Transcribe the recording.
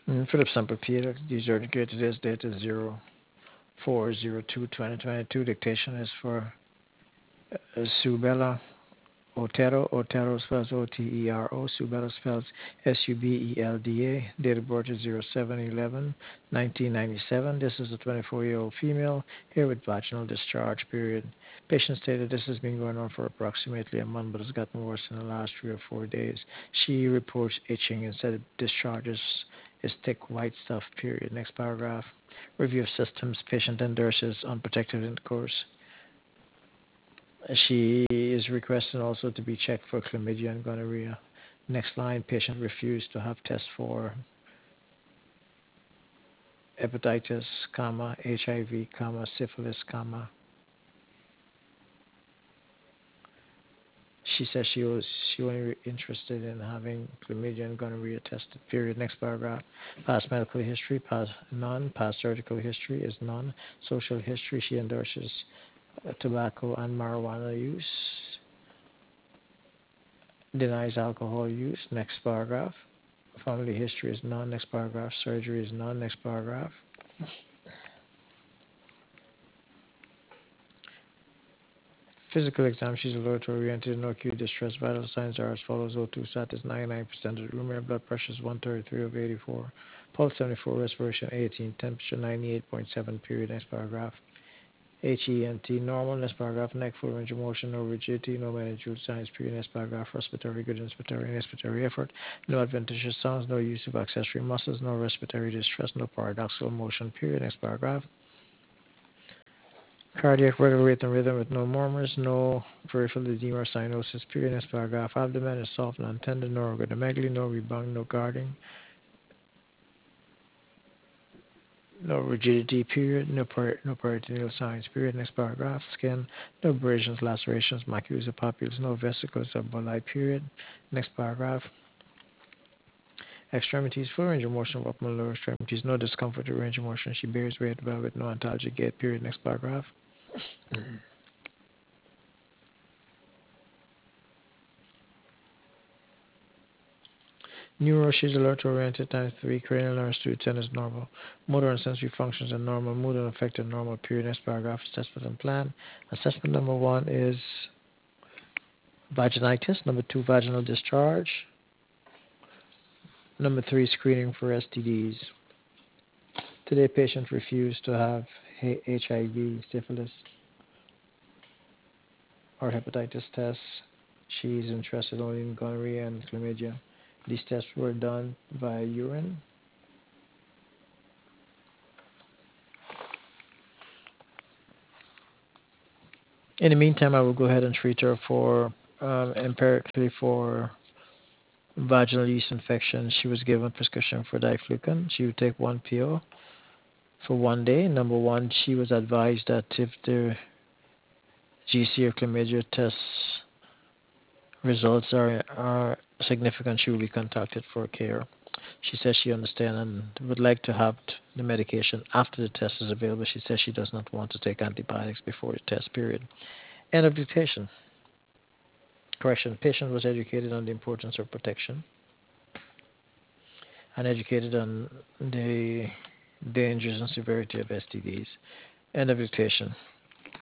Philip Samper-Peter, user indicated today's date is 04/02/2022. Dictation is for Subella Otero. Otero spells Otero. Subella spells Subelda. Date of birth is 07/11/1997. This is a 24-year-old female here with vaginal discharge period. Patient stated this has been going on for approximately a month, but has gotten worse in the last 3 or 4 days. She reports itching and said discharges is thick white stuff period. Next paragraph. Review of systems. Patient endorses unprotected intercourse. She is requesting also to be checked for chlamydia and gonorrhea. Next line, patient refused to have tests for hepatitis, HIV, syphilis, She says she only interested in having chlamydia and gonorrhea tested. Period. Next paragraph. Past medical history, none. Past surgical history is none. Social history, she endorses tobacco and marijuana use. Denies alcohol use. Next paragraph. Family history is none. Next paragraph. Surgery is none. Next paragraph. Physical exam. She's alert oriented, no acute distress. Vital signs are as follows. O2 sat is 99% of the room air. Blood pressure is 133/84. Pulse 74. Respiration 18. Temperature 98.7. Period. Next paragraph. HENT normal. Next paragraph. Neck full range of motion, no rigidity, no magnitude signs. Period. Next paragraph. Respiratory good inspiratory and expiratory effort. No adventitious sounds. No use of accessory muscles. No respiratory distress. No paradoxical motion. Period. Next paragraph. Cardiac regular rate and rhythm with no murmurs, no peripheral edema or cyanosis. Period. Next paragraph. Abdomen is soft and untended, no organomegaly, no rebound, no guarding, no rigidity. Period. No peritoneal signs. Period. Next paragraph. Skin, no abrasions, lacerations, macules or papules, no vesicles or bulli. Period. Next paragraph. Extremities, full range of motion of upper and lower extremities, no discomfort or range of motion. She bears weight well with no antalgic gait. Period. Next paragraph. Neuro, she's alert oriented times 3. Cranial nerves 2 10 is normal. Motor and sensory functions are normal. Mood and affective normal. Period. Next paragraph. Assessment and plan. Assessment number 1 is vaginitis. Number 2, vaginal discharge. Number 3, screening for STDs. Today, patient refused to have HIV, syphilis, or hepatitis tests. She's interested only in gonorrhea and chlamydia. These tests were done via urine. In the meantime, I will go ahead and treat her for empirically for vaginal yeast infection. She was given prescription for diflucan. She would take 1 pill for 1 day. Number 1, she was advised that if the GC or chlamydia test results are significant, she will be contacted for care. She says she understands and would like to have the medication after the test is available. She says she does not want to take antibiotics before the test period. End of dictation. Correction. Patient was educated on the importance of protection and educated on the dangers and severity of STDs. End of dictation.